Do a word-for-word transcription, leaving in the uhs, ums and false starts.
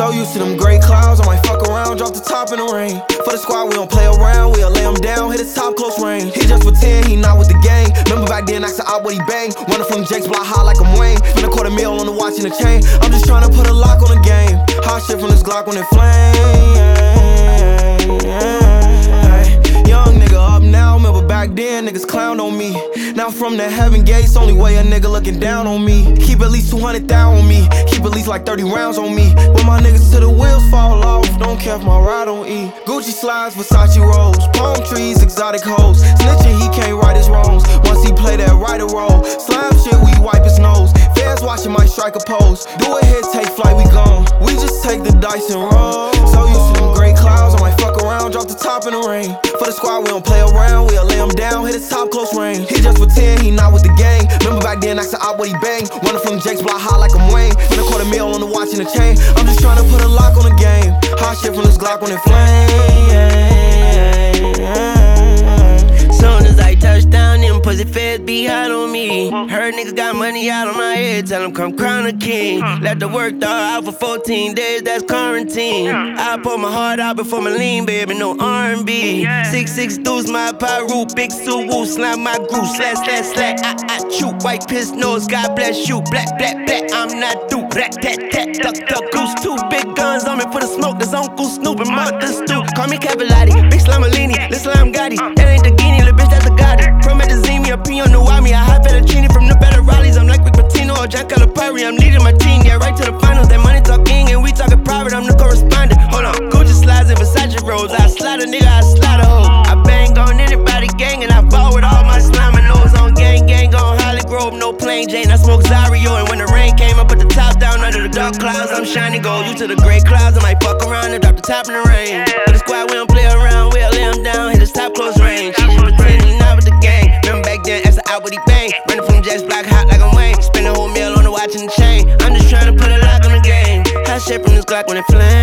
So used to them gray clouds, I might fuck around, drop the top in the rain. For the squad, we don't play around, we'll lay him down, hit his top close range. He just for ten, he not with the gang. Remember back then, asked out what he bang. Running from Jake's block high like I'm Wayne. Spend a quarter mil on the watch and the chain. I'm just trying to put a lock on the game. Hot shit from this Glock when it flame. Young nigga up now, remember back then, niggas clown on me. Now from the heaven gates, only way a nigga looking down on me. Keep at least two hundred thousand on me, keep at least like thirty rounds on me. When my niggas till the wheels fall off, don't care if my ride don't eat. Gucci slides, Versace rolls, palm trees, exotic hoes. Snitching, he can't right his wrongs, once he play that right role. Slime shit, we wipe his nose, fans watching my strike a pose. Do a hit, take flight, we gone, we just take the dice and roll. So used to them gray clouds, I might fuck around, drop the top in the rain. For the squad, we don't play around, we'll lay him down, hit his top close range. He just for ten, he not with the gang. Remember back then, asked out what he bang. Running from Jake's block high like I'm Wayne. Spend a quarter mil on the watch and the chain. I'm just trying to put a lock on the game. Hot shit from this Glock when it flame. Soon as I touch down, them pussy feds be hot on me. Heard niggas got money out on my head, tell them come crown a king. Let the work dog out for fourteen days, that's quarantine. I pour my heart out before my lean, baby, no R and B. Six six deuce, my pyro, big suit, woo, slam my groove, slash, slash, slash. I, I shoot, white piss nose, God bless you. Black, black, black, I'm not through. Black, tat, tat, duck, duck, goose. Two big guns on me for the smoke, that's Uncle Snoop and Mother Stu. Call me Cavallati, big Slamalini, lil' Slam Gotti. That ain't the Guinea, lil' bitch, that's the Gotti. From Medellin, a P on the Wami, I hot fettuccine from the better rallies. I'm like Rick Pitino or Jack Calipari, I'm leading my team, yeah, right to the finals. That money talking and we talking private, I'm the correspondent. Hold on, Gucci slides and Versace rolls. I slide a nigga, I slide a hoe. I bang on anybody gang and I ball with all my slime and nose on gang, gang on Holly Grove, no plain Jane. I smoke Zario and when the rain came, I put the top down under the dark clouds. I'm shining gold, you to the gray clouds. I might fuck around and drop the top in the rain. For the squad, we don't play around, we'll lay him down, hit his top close range. She just pretend he not with the gang. Remember back then, asked out what he bang. Running from Jake's block hot like I'm Wayne. Spend a whole meal on the watch and the chain. I'm just trying to put a lock on the game. Hot shit from this Glock when it flame.